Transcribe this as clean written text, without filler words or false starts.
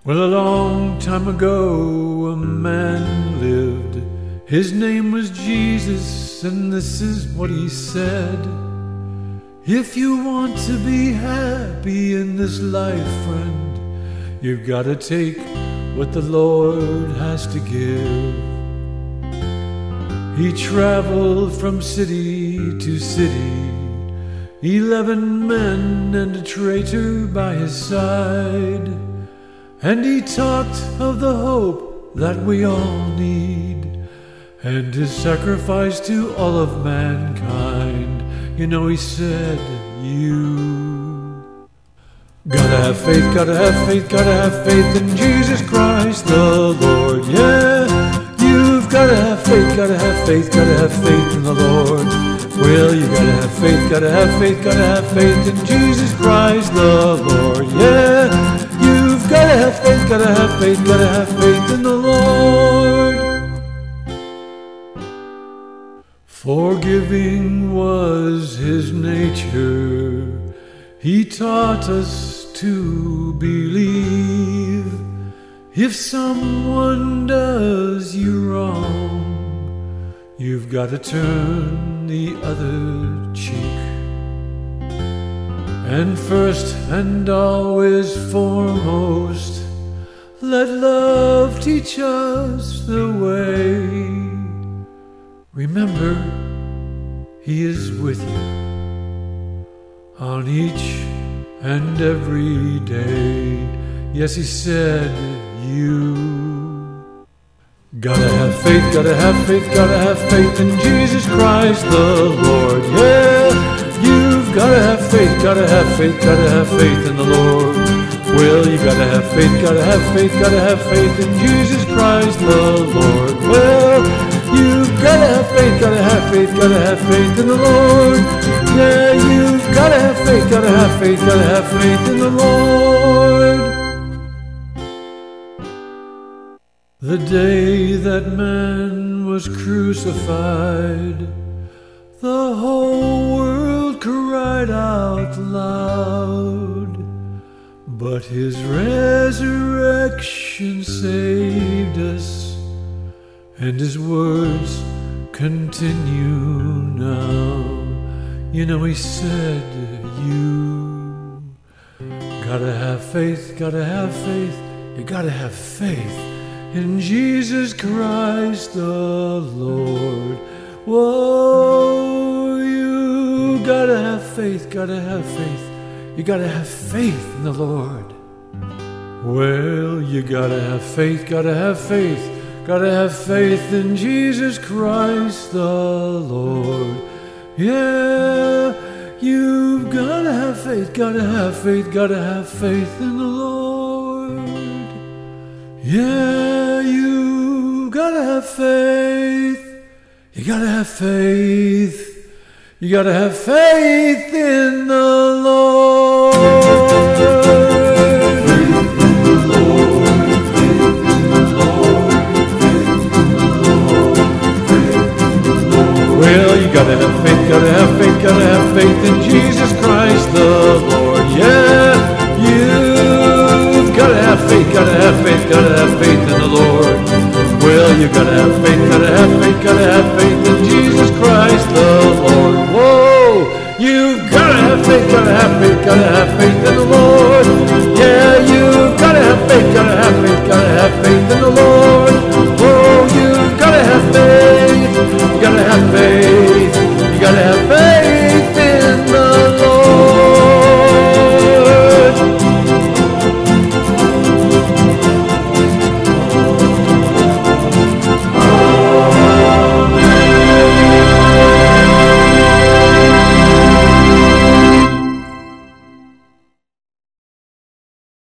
Well, a long time ago, a man lived. His name was Jesus, and this is what he said. If you want to be happy in this life, friend, you've got to take what the Lord has to give. He traveled from city to city, 11 men and a traitor by his side. And he talked of the hope that we all need, and his sacrifice to all of mankind. You know, he said, you gotta have faith, gotta have faith, gotta have faith in Jesus Christ the Lord. Yeah, you've gotta have faith, gotta have faith, gotta have faith in the Lord. Well, you gotta have faith, gotta have faith, gotta have faith in Jesus Christ the Lord. Yeah, you've gotta have faith, gotta have faith, gotta have faith in the Lord. Forgiving was his nature. He taught us to believe. If someone does you wrong, you've got to turn the other cheek. And first and always foremost, let love teach us the way. Remember, he is with you on each and every day. Yes, he said, you gotta have faith, gotta have faith, gotta have faith in Jesus Christ the Lord. Yeah, you've gotta have faith, gotta have faith, gotta have faith in the Lord. Well, you gotta have faith, gotta have faith, gotta have faith in Jesus Christ the Lord. Well, you've gotta have faith, gotta have faith, gotta have faith in the Lord. Yeah, you've gotta have faith, gotta have faith, gotta have faith in the Lord. The day that man was crucified, the whole world cried out loud. But his resurrection saved us, and his words continue now. You know, he said, you gotta have faith, gotta have faith, you gotta have faith in Jesus Christ the Lord. Whoa, you gotta have faith, gotta have faith, you gotta have faith in the Lord. Well, you gotta have faith, gotta have faith, gotta have faith in Jesus Christ the Lord. Yeah, you've gotta have faith, gotta have faith, gotta have faith in the Lord. Yeah, you gotta have faith, you gotta have faith, you gotta have faith in the Lord. Well, you gotta have faith, gotta have faith, gotta have faith in Jesus Christ the Lord. Yeah, you've gotta have faith, gotta have faith, gotta have faith in the Lord. Well, you gotta have faith, gotta have faith, gotta have faith in Jesus Christ the Lord. Whoa, you've gotta have faith, gotta have faith, gotta have faith